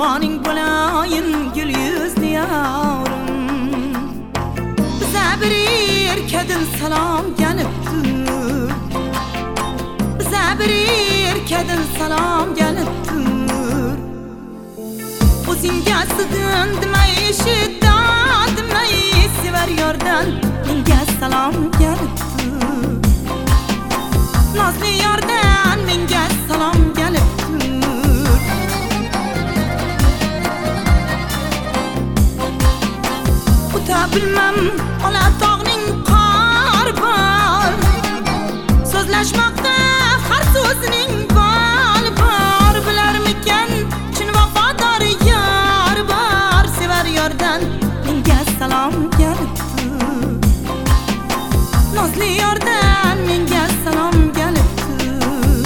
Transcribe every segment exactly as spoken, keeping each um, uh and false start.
Kurbaning bo'layin gul yuzli yavrum. Bize bir erkedin salam geliptir. Bize bir erkedin salam geliptir. O'zingga sig'in demay shidda demay sevar yordan menga salom geliptir. Nazlı yordan menga salom geliptir. Uta bilmem ola tog'ning qor bor. So'zlashmoqda har so'zining bol bor. Bilarmikan chin vafodor yor bor. Sevar yordan menga salom geliptir. Nazlı yordan menga salom geliptir.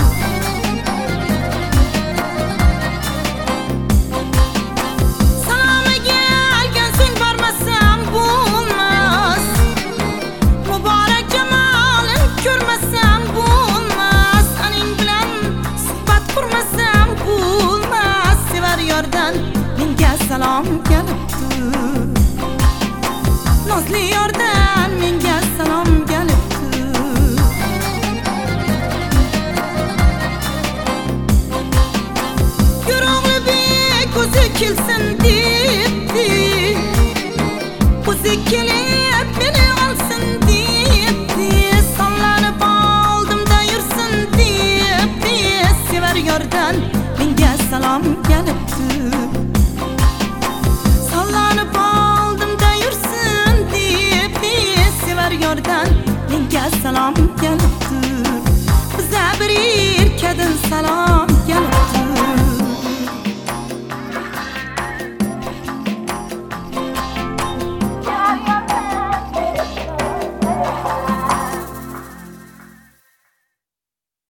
Salomiga algan so'ng bormasam bo'lmas. Muborak jamolin ko'rmasam bo'lmas. Aning bilan suhbat qurmasam bo'lmas. Sevar yordan menga salom geliptir. Nazlı yordan menga salom geliptir. Yurog'li bek o'zi kelsin debdi. O'zi kelib meni olsin debdi. Sallanib oldimda yursin debdi. Sevar yordan menga salom geliptir. Sallanib oldimda yursin debdi. Sevar yordan menga salom geliptir.